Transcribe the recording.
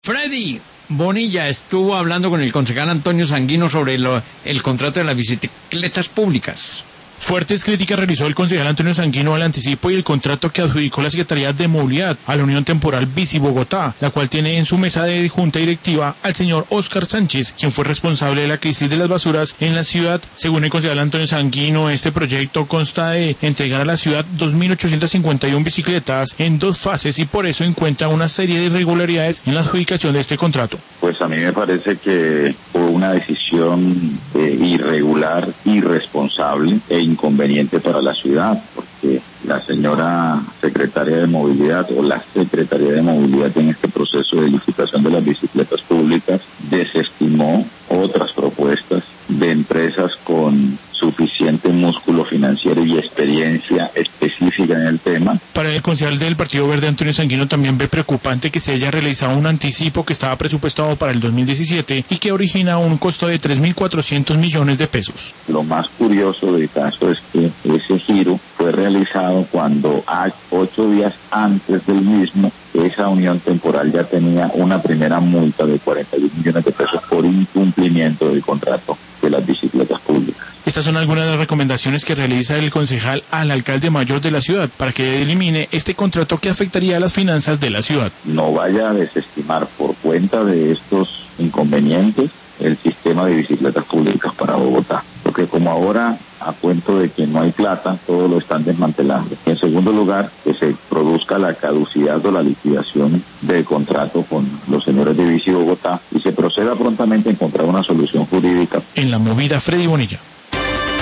Freddy Bonilla estuvo hablando con el concejal Antonio Sanguino sobre el contrato de las bicicletas públicas. Fuertes críticas realizó el concejal Antonio Sanguino al anticipo y el contrato que adjudicó la Secretaría de Movilidad a la Unión Temporal Bici Bogotá, la cual tiene en su mesa de junta directiva al señor Óscar Sánchez, quien fue responsable de la crisis de las basuras en la ciudad. Según el concejal Antonio Sanguino, este proyecto consta de entregar a la ciudad 2.851 bicicletas en 2 fases y por eso encuentra una serie de irregularidades en la adjudicación de este contrato. Pues a mí me parece que fue una decisión irregular, irresponsable e inconveniente para la ciudad, porque la señora secretaria de Movilidad o la Secretaría de Movilidad en este proceso de licitación de las bicicletas públicas desestimó otras propuestas de empresas con suficiente músculo financiero y experiencia específica en el tema. Para el concejal del Partido Verde, Antonio Sanguino, también ve preocupante que se haya realizado un anticipo que estaba presupuestado para el 2017 y que origina un costo de 3.400 millones de pesos. Lo más curioso del caso es que ese giro fue realizado cuando 8 días antes del mismo, esa unión temporal ya tenía una primera multa de 41 millones de pesos por incumplimiento del contrato de las bicicletas públicas. Estas son algunas de las recomendaciones que realiza el concejal al alcalde mayor de la ciudad para que elimine este contrato que afectaría a las finanzas de la ciudad. No vaya a desestimar por cuenta de estos inconvenientes el sistema de bicicletas públicas para Bogotá, porque como ahora, a cuento de que no hay plata, todo lo están desmantelando. En segundo lugar, que se produzca la caducidad o la liquidación del contrato con los señores de Bici Bogotá y se proceda prontamente a encontrar una solución jurídica. En la movida, Freddy Bonilla.